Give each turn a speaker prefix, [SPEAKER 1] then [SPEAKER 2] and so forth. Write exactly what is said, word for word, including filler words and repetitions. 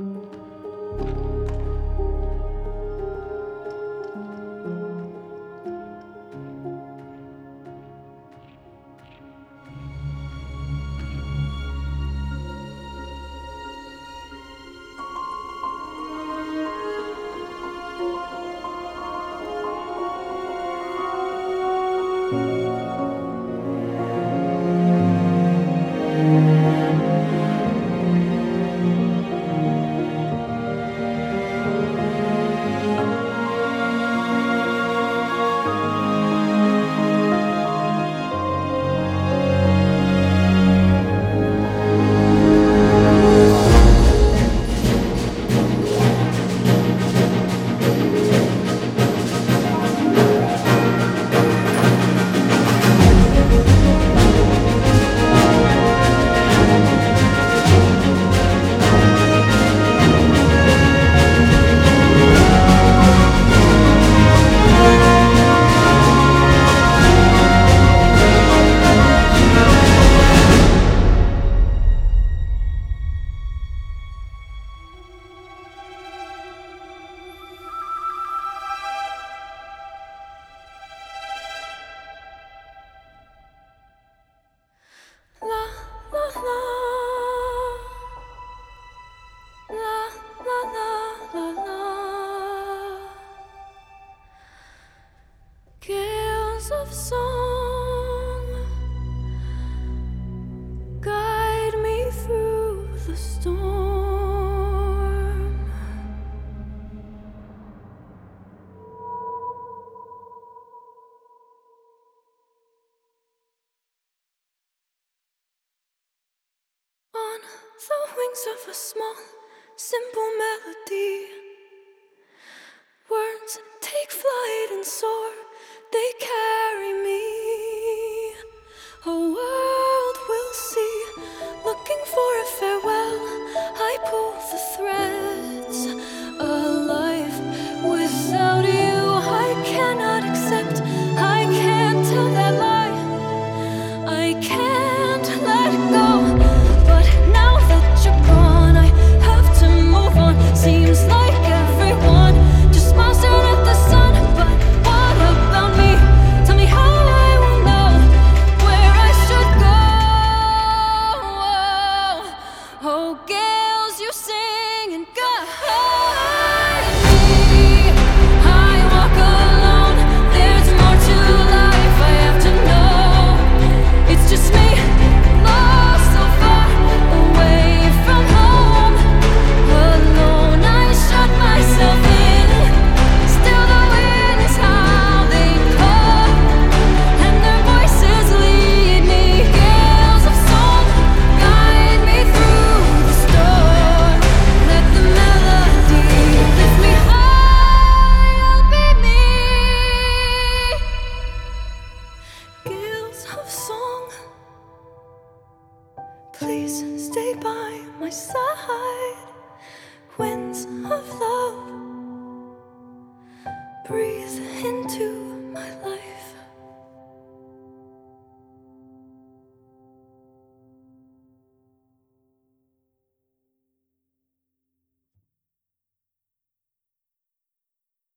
[SPEAKER 1] Of song, guide me through the storm. On the wings of a small, simple melody, words take flight and soar. They carry me. A world will see, looking for a farewell. I pull the threads. A life without you I cannot accept. I can't tell that lie. I can't let go. But now that you're gone, I have to move on. Seems like everyone just smiles down at the sun. But what about me? Tell me how I will know where I should go. Oh, gales, you sing and guide me. I walk alone. There's more to life. I have to know. It's just me, lost so far away from home. Alone, I shut myself in. Still the winds howl, they call, and their voices lead me. Gales of song, guide me through the storm. Let the melody lift me high. I'll be me. Gales of song, please stay by my side. Winds of love, breathe into my life.